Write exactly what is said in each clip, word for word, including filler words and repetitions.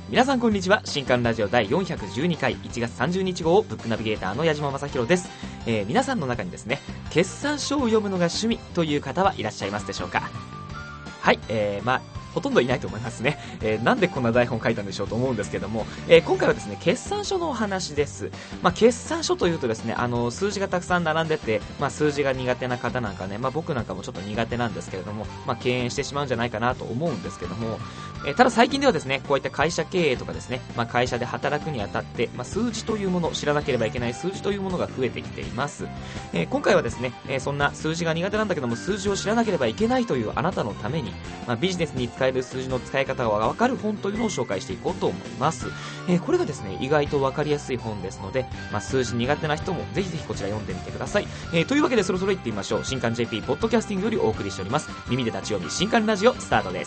皆さんこんにちは。新刊ラジオだいよんひゃくじゅうにかいいちがつさんじゅうにち号ブックナビゲーターの矢島正宏です。えー、皆さんの中にですね、決算書を読むのが趣味という方はいらっしゃいますでしょうか。はい、えー、まあほとんどいないと思いますね。えー、なんでこんな台本書いたんでしょうと思うんですけども、えー、今回はですね、決算書のお話です。まあ、決算書というとですね、あの数字がたくさん並んでて、まあ、数字が苦手な方なんかね、まあ、僕なんかもちょっと苦手なんですけれども、まあ、敬遠してしまうんじゃないかなと思うんですけども、えー、ただ最近ではですね、こういった会社経営とかですね、まあ、会社で働くにあたって、まあ、数字というもの、知らなければいけない数字というものが増えてきています。えー、今回はですね、えー、そんな数字が苦手なんだけども、数字を知らなければいけないというあなたのために、まあ、ビジネスに使える数字の使い方がわかる本というのを紹介していこうと思います。えー、これがですね、意外とわかりやすい本ですので、まあ、数字苦手な人もぜひぜひこちら読んでみてください。えー、というわけでそろそろ行ってみましょう。新刊 ジェーピー ポッドキャスティングよりお送りしております。耳で立ち読み新刊ラジオスタートです。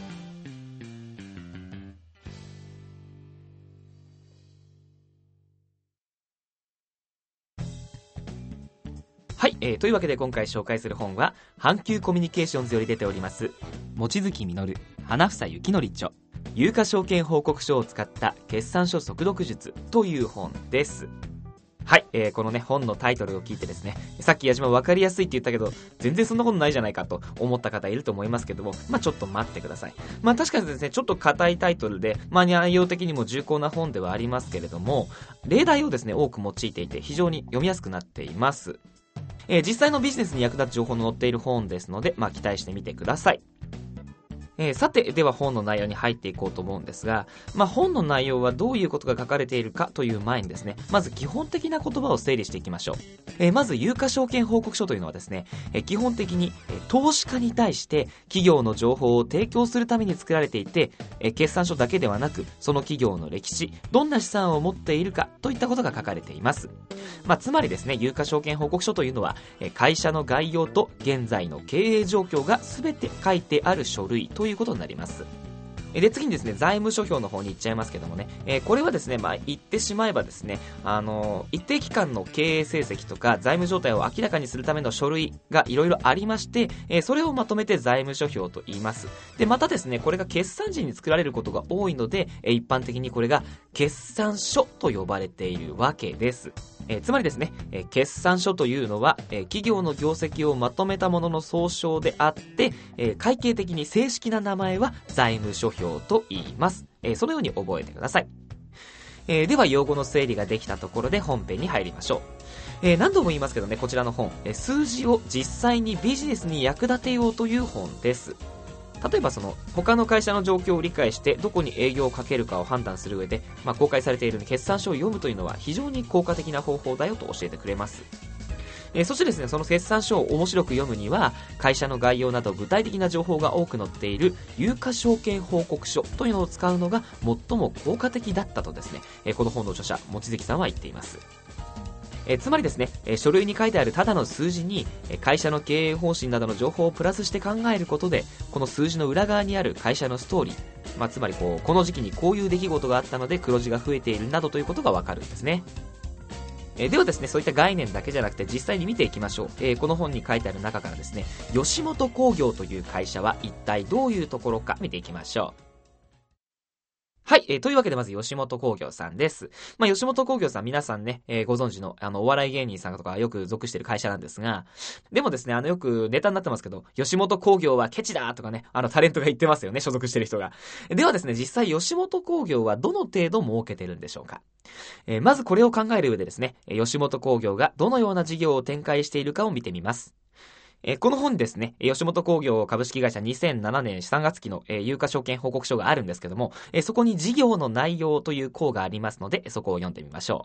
はい、えー、というわけで今回紹介する本は阪急コミュニケーションズより出ております望月実花房幸則著有価証券報告書を使った決算書速読術という本です。はい、えー、このね本のタイトルを聞いてですね、さっき矢島分かりやすいって言ったけど全然そんなことないじゃないかと思った方いると思いますけども、まあちょっと待ってください。まあ確かにですね、ちょっと硬いタイトルで、まあ内容的にも重厚な本ではありますけれども、例題をですね多く用いていて非常に読みやすくなっています。えー、実際のビジネスに役立つ情報の載っている本ですので、まあ、期待してみてください。えー、さて、では本の内容に入っていこうと思うんですが、まあ、本の内容はどういうことが書かれているかという前にですね、まず基本的な言葉を整理していきましょう。えー、まず有価証券報告書というのはですね、えー、基本的に、えー、投資家に対して企業の情報を提供するために作られていて、えー、決算書だけではなく、その企業の歴史、どんな資産を持っているかといったことが書かれています。まあ、つまりですね、有価証券報告書というのは、えー、会社の概要と現在の経営状況が全て書いてある書類ということになります。で、次にですね、財務諸表の方に行っちゃいますけどもね、えー、これはですね、まあ、言ってしまえばですね、あのー、一定期間の経営成績とか財務状態を明らかにするための書類がいろいろありまして、えー、それをまとめて財務諸表と言います。で、またですね、これが決算時に作られることが多いので、えー、一般的にこれが決算書と呼ばれているわけです。えー、つまりですね、えー、決算書というのは、えー、企業の業績をまとめたものの総称であって、えー、会計的に正式な名前は財務諸表と言います。えー、そのように覚えてください。えー、では用語の整理ができたところで本編に入りましょう。えー、何度も言いますけどね、こちらの本、えー、数字を実際にビジネスに役立てようという本です。例えばその他の会社の状況を理解してどこに営業をかけるかを判断する上で、まあ、公開されている決算書を読むというのは非常に効果的な方法だよと教えてくれます。えー、そしてですね、その決算書を面白く読むには会社の概要など具体的な情報が多く載っている有価証券報告書というのを使うのが最も効果的だったとですね、えー、この本の著者望月さんは言っています。えー、つまりですね、えー、書類に書いてあるただの数字に、えー、会社の経営方針などの情報をプラスして考えることでこの数字の裏側にある会社のストーリー、まあ、つまりこうこの時期にこういう出来事があったので黒字が増えているなどということがわかるんですね。えー、ではですね、そういった概念だけじゃなくて実際に見ていきましょう。えー、この本に書いてある中からですね、吉本興業という会社は一体どういうところか見ていきましょう。はい、えー、というわけでまず吉本興業さんです。まあ、吉本興業さん皆さんね、えー、ご存知のあのお笑い芸人さんとかよく属している会社なんですが、でもですね、あのよくネタになってますけど、吉本興業はケチだとかね、あのタレントが言ってますよね、所属している人が。ではですね、実際吉本興業はどの程度儲けてるんでしょうか。えー、まずこれを考える上でですね、吉本興業がどのような事業を展開しているかを見てみます。えー、この本にですね、吉本興業株式会社にせんななねんさんがつ期の、えー、有価証券報告書があるんですけども、えー、そこに事業の内容という項がありますので、そこを読んでみましょ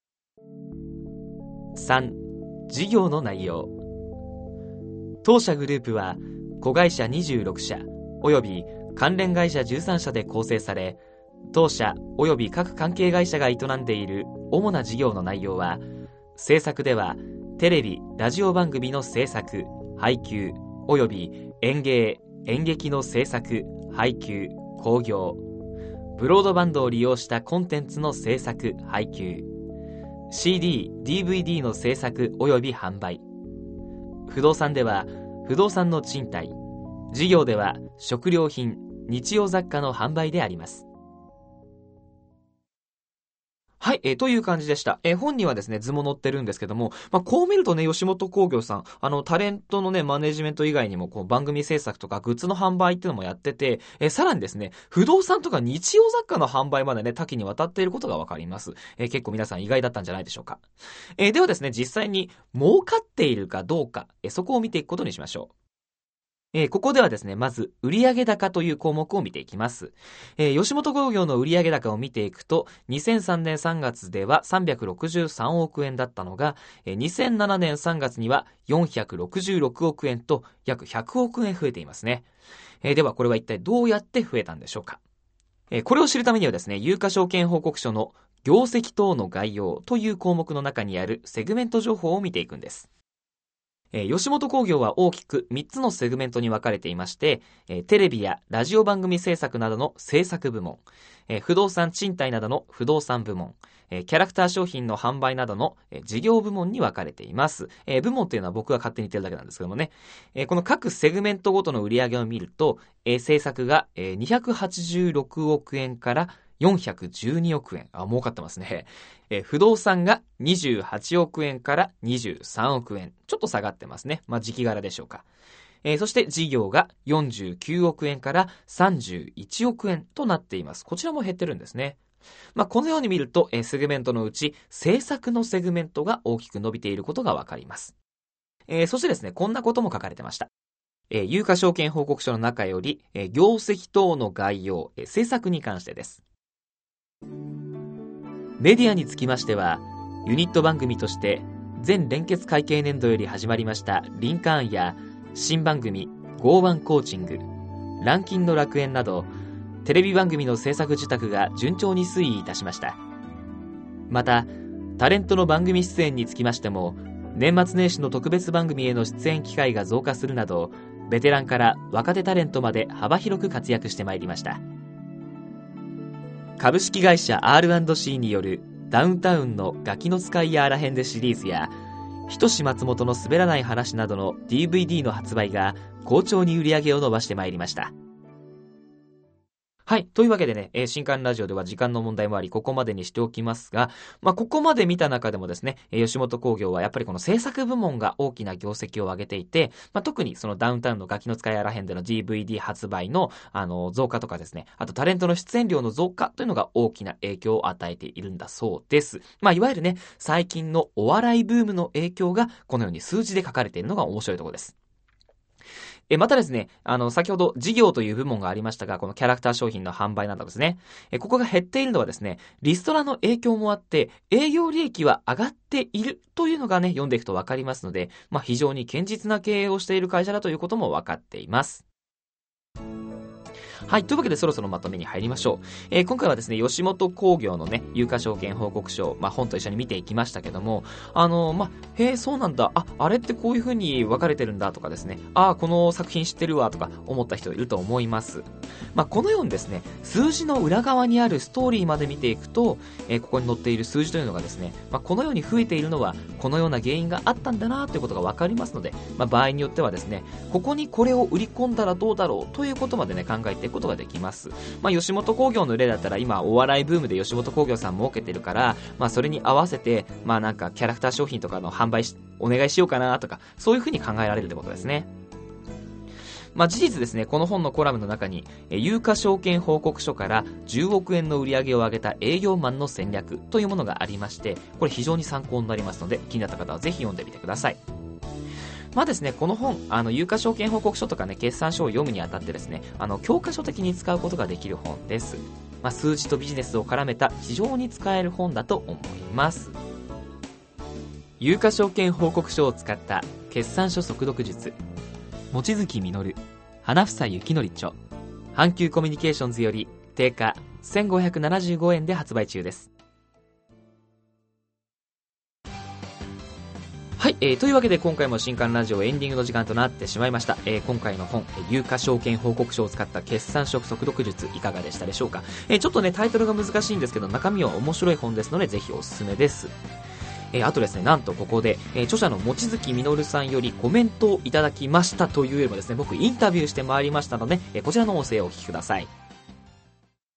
う。さん、事業の内容。当社グループは子会社にじゅうろくしゃおよび関連会社じゅうさんしゃで構成され、当社および各関係会社が営んでいる主な事業の内容は、制作ではテレビ・ラジオ番組の制作、配給および演芸・演劇の制作、配給、興行、ブロードバンドを利用したコンテンツの制作・配給、シーディー・ディーブイディー の制作および販売、不動産では不動産の賃貸、事業では食料品・日用雑貨の販売であります。 はい、えー、という感じでした。えー、本にはですね、図も載ってるんですけども、まあ、こう見るとね、吉本興業さん、あの、タレントのね、マネジメント以外にも、こう、番組制作とか、グッズの販売っていうのもやってて、えー、さらにですね、不動産とか日用雑貨の販売までね、多岐にわたっていることがわかります。えー、結構皆さん意外だったんじゃないでしょうか。えー、ではですね、実際に儲かっているかどうか、えー、そこを見ていくことにしましょう。えー、ここではですね、まず、売上高という項目を見ていきます。えー、吉本興業の売上高を見ていくと、にせんさんねんさんがつではさんびゃくろくじゅうさんおくえんだったのが、えー、にせんななねんさんがつにはよんひゃくろくじゅうろくおくえんと約ひゃくおくえん増えていますね。えー、ではこれは一体どうやって増えたんでしょうか。えー、これを知るためにはですね、有価証券報告書の業績等の概要という項目の中にあるセグメント情報を見ていくんです。えー、吉本興業は大きくみっつのセグメントに分かれていまして、えー、テレビやラジオ番組制作などの制作部門、えー、不動産賃貸などの不動産部門、えー、キャラクター商品の販売などの、えー、事業部門に分かれています。えー、部門というのは僕が勝手に言ってるだけなんですけどもね、えー、この各セグメントごとの売り上げを見ると、えー、制作が、えー、にひゃくはちじゅうろくおくえんからよんひゃくじゅうにおくえん。あ、儲かってますね。えー、不動産がにじゅうはちおくえんからにじゅうさんおくえん。ちょっと下がってますね。まあ、時期柄でしょうか。えー、そして事業がよんじゅうきゅうおくえんからさんじゅういちおくえんとなっています。こちらも減ってるんですね。まあ、このように見ると、えー、セグメントのうち、制作のセグメントが大きく伸びていることがわかります。えー、そしてですね、こんなことも書かれてました。えー、有価証券報告書の中より、えー、業績等の概要、えー、制作に関してです。メディアにつきましては、ユニット番組として前連結会計年度より始まりましたリンカーンや新番組ゴーワンコーチング、ランキンの楽園などテレビ番組の制作受託が順調に推移いたしました。またタレントの番組出演につきましても、年末年始の特別番組への出演機会が増加するなど、ベテランから若手タレントまで幅広く活躍してまいりました。株式会社 アールアンドシー によるダウンタウンのガキの使いやあらへんでシリーズや、ひとし松本の滑らない話などの ディーブイディー の発売が好調に売り上げを伸ばしてまいりました。はい。というわけでね、えー、新刊ラジオでは時間の問題もあり、ここまでにしておきますが、まあ、ここまで見た中でもですね、えー、吉本興業はやっぱりこの制作部門が大きな業績を上げていて、まあ、特にそのダウンタウンのガキの使いあらへんでの ディーブイディー 発売の、あの、増加とかですね、あとタレントの出演料の増加というのが大きな影響を与えているんだそうです。まあ、いわゆるね、最近のお笑いブームの影響がこのように数字で書かれているのが面白いところです。え、またですね、あの、先ほど事業という部門がありましたが、このキャラクター商品の販売などですね、え、ここが減っているのはですね、リストラの影響もあって、営業利益は上がっているというのがね、読んでいくとわかりますので、まあ、非常に堅実な経営をしている会社だということもわかっています。はい。というわけでそろそろまとめに入りましょう。えー、今回はですね、吉本興業のね、有価証券報告書、まあ、本と一緒に見ていきましたけども、あのー、まあ、へえ、そうなんだ。あ、あれってこういう風に分かれてるんだとかですね。あ、この作品知ってるわとか思った人いると思います。まあ、このようにですね、数字の裏側にあるストーリーまで見ていくと、えー、ここに載っている数字というのがですね、まあ、このように増えているのは、このような原因があったんだなということが分かりますので、まあ、場合によってはですね、ここにこれを売り込んだらどうだろうということまでね、考えていくことができます。まあ、吉本興業の例だったら今お笑いブームで吉本興業さん儲けてるから、まあ、それに合わせて、まあ、なんかキャラクター商品とかの販売しお願いしようかなとか、そういうふうに考えられるってことですね。まあ、事実ですね、この本のコラムの中に、有価証券報告書からじゅうおくえんの売り上げを上げた営業マンの戦略というものがありまして、これ非常に参考になりますので、気になった方はぜひ読んでみてください。まあですね、この本、あの、有価証券報告書とかね、決算書を読むにあたってですね、あの、教科書的に使うことができる本です。まあ、数字とビジネスを絡めた非常に使える本だと思います。有価証券報告書を使った決算書速読術。望月実、花房幸則著。阪急コミュニケーションズより定価せんごひゃくななじゅうごえんで発売中です。はい、えー、というわけで今回も新刊ラジオエンディングの時間となってしまいました。えー、今回の本、有価証券報告書を使った決算書速読術いかがでしたでしょうか。えー、ちょっとね、タイトルが難しいんですけど、中身は面白い本ですので、ぜひおすすめです。えー、あとですね、なんとここで、えー、著者の望月実さんよりコメントをいただきましたというよりもですね、僕インタビューしてまいりましたので、えー、こちらの音声をお聞きください。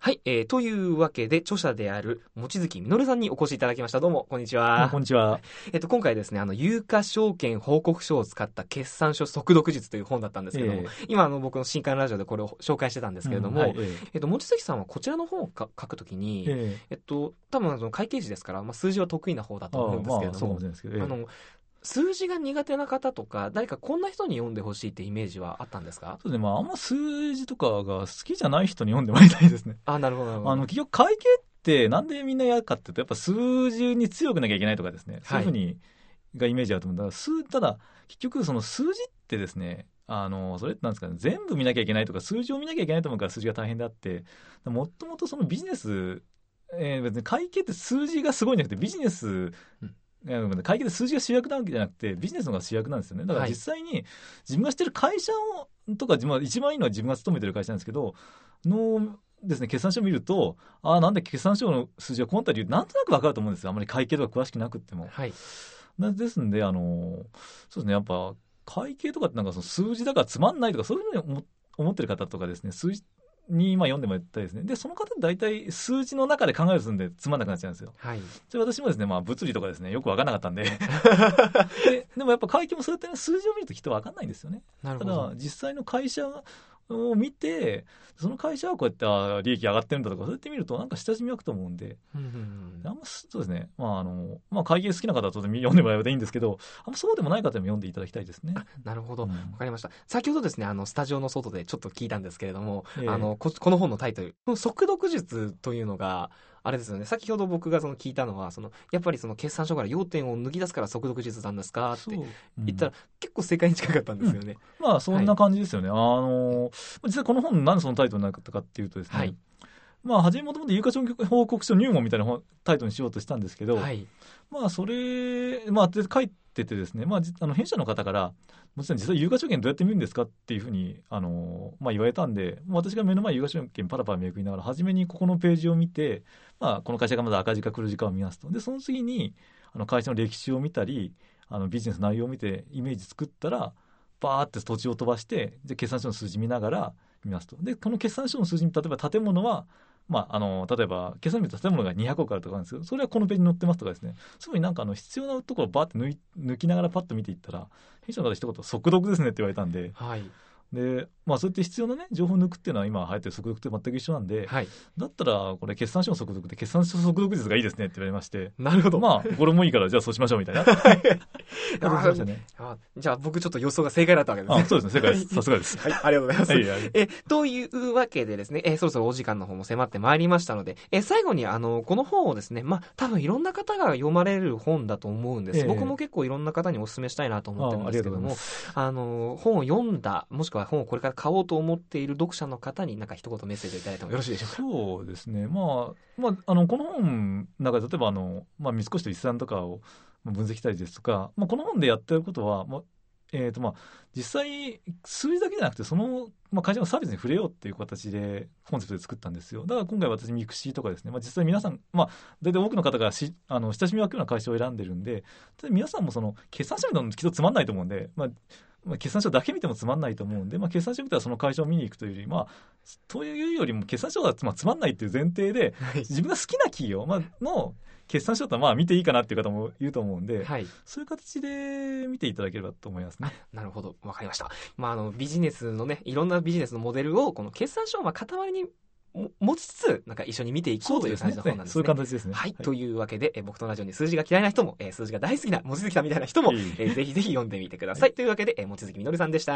はい、えー、というわけで著者である望月実さんにお越しいただきました。どうもこんにちは。 こんにちは。 えっと今回ですね、あの有価証券報告書を使った決算書速読術という本だったんですけども、えー、今あの僕の新刊ラジオでこれを紹介してたんですけれども、うんはいえー、えっと望月さんはこちらの本を書くときに、えー、えっと多分その会計士ですから、まあ、数字は得意な方だと思うんですけれども、あ、あの数字が苦手な方とか誰かこんな人に読んでほしいってイメージはあったんですか？ そうですね、まあ、あんま数字とかが好きじゃない人に読んでもらいたいですね。 あ、なるほどなるほど。 あの結局会計ってなんでみんなやるかっていうとやっぱ数字に強くなきゃいけないとかですね、そういうふうにがイメージあると思うんだから数ただ結局その数字ってですね、あのそれってなんですかね、全部見なきゃいけないとか数字を見なきゃいけないと思うから数字が大変であって、もともとそのビジネス、えー、別に会計って数字がすごいんじゃなくてビジネス、うん会計で数字が主役なわけじゃなくてビジネスの方が主役なんですよね。だから実際に自分がしてる会社をとか一番いいのは自分が勤めてる会社なんですけどのですね、決算書を見るとあなんで決算書の数字がこうなった理由なんとなく分かると思うんですよ。あまり会計とか詳しくなくっても、はい、ですんであのそうですね、やっぱ会計とかってなんかその数字だからつまんないとかそういうふうに思ってる方とかですね、数字に今読んでもらいたいですね。でその方大体数字の中で考えるするんでつまんなくなっちゃうんですよ。はい、で私もですね、まあ、物理とかですねよく分からなかったんでで, でもやっぱ会計もそうやって、ね、数字を見るときっと分かんないんですよね。なるほど。ただ実際の会社を見てその会社はこうやってあ利益上がってるんだとかそうやって見るとなんか親しみ湧くと思うんで、うんうんうん、あんまそうですね、まああのまあ、会計好きな方は当然読んでもらえばいいんですけど、あんまそうでもない方でも読んでいただきたいですね。 なるほど、わ、うん、かりました。先ほどですねあのスタジオの外でちょっと聞いたんですけれども、えー、あの こ, この本のタイトル速読術というのがあれですよね。先ほど僕がその聞いたのはそのやっぱりその決算書から要点を抜き出すから速読術なんですかって言ったら、うん、結構正解に近かったんですよね。 うん、まあそんな感じですよね。はい、あの実際この本なんでそのタイトルになったかっていうとですね、はい、まあ初めもともと有価証券報告書入門みたいなタイトルにしようとしたんですけど、はい、まあそれまあで書いててですね、まああの編者の方からもちろん実際有価証券どうやって見るんですかっていうふうにあの、まあ、言われたんで、私が目の前有価証券パラパラめくりながら初めにここのページを見て、まあ、この会社がまだ赤字か黒字かを見ますと、でその次にあの会社の歴史を見たりあのビジネス内容を見てイメージ作ったらバーって土地を飛ばしてで決算書の数字見ながら見ますと。でこの決算書の数字に例えば建物はまあ、あの例えば決算見ると建物がにひゃくおくあるとかなんですけど、それはこのページに載ってますとかですね、すごいなんかあの必要なところをバーって 抜, 抜きながらパッと見ていったら編集の方一言速読ですねって言われたんで、はい、でまあ、そうやって必要な、ね、情報を抜くっていうのは今流行ってる速読と全く一緒なんで、はい、だったらこれ決算書の速読で決算書速読術がいいですねって言われまして、なるほど、まあこれもいいからじゃあそうしましょうみたいなあしね、 あじゃあ僕ちょっと予想が正解だったわけですね。 あそうですね、正解です。さすがです。 はい、ありがとうございます。はいはい、えというわけでですね、えそろそろお時間の方も迫ってまいりましたので、え最後にあのこの本をですね、まあ多分いろんな方が読まれる本だと思うんです、えー、僕も結構いろんな方にお勧めしたいなと思ってるんですけども、 あ, あの本を読んだもしくは本をこれから買おうと思っている読者の方に何か一言メッセージをいただいてもよろしいでしょうか。 そうですね、まあまあ、あのこの本の中で例えばあの、まあ、三越と一産とかを分析したりですとか、まあ、この本でやってることは、まあえーとまあ、実際数字だけじゃなくてその、まあ、会社のサービスに触れようっていう形でコンセプトで作ったんですよ。だから今回私ミクシーとかですね、まあ、実際皆さん、まあ、大体多くの方がしあの親しみ湧くような会社を選んでるんで、皆さんもその決算書見るのきっとつまんないと思うんで、まあまあ、決算書だけ見てもつまんないと思うんで、まあ、決算書見たらその会社を見に行くというより、まあ、というよりも決算書がつまつまんないっていう前提で、はい、自分が好きな企業の決算書だったらまあ見ていいかなっていう方もいると思うんで、はい、そういう形で見ていただければと思いますね。 なるほど、わかりました。まあ、あのビジネスのね、いろんなビジネスのモデルをこの決算書をまあ塊に持ちつつなんか一緒に見ていこうという感じの本なんですね。 そういう形ですね。 はい、はい、というわけでえ僕と同じように数字が嫌いな人も、えー、数字が大好きな望月さんみたいな人も、えー、ぜひぜひ読んでみてください。というわけで、えー、望月実さんでした。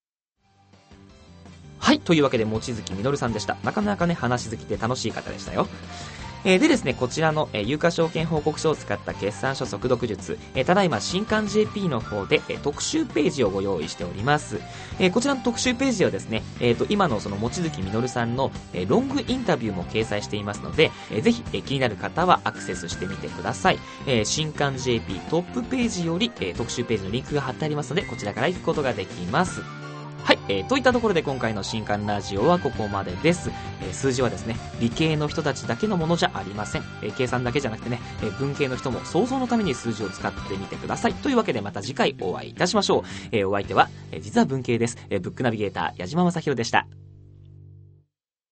はい、というわけで望月実さんでした。なかなかね話好きで楽しい方でしたよ。えー、でですね、こちらの、えー、有価証券報告書を使った決算書速読術、えー、ただいま新刊 ジェーピー の方で、えー、特集ページをご用意しております。えー、こちらの特集ページはですね、えー、と今のその望月実さんの、えー、ロングインタビューも掲載していますので、えー、ぜひ、えー、気になる方はアクセスしてみてください。えー、新刊 ジェーピー トップページより、えー、特集ページのリンクが貼ってありますので、こちらから行くことができます。はい、えー、といったところで今回の新刊ラジオはここまでです。えー、数字はですね、理系の人たちだけのものじゃありません。えー、計算だけじゃなくてね、えー、文系の人も想像のために数字を使ってみてください。というわけでまた次回お会いいたしましょう。えー、お相手は、えー、実は文系です。えー、ブックナビゲーター矢島正宏でした。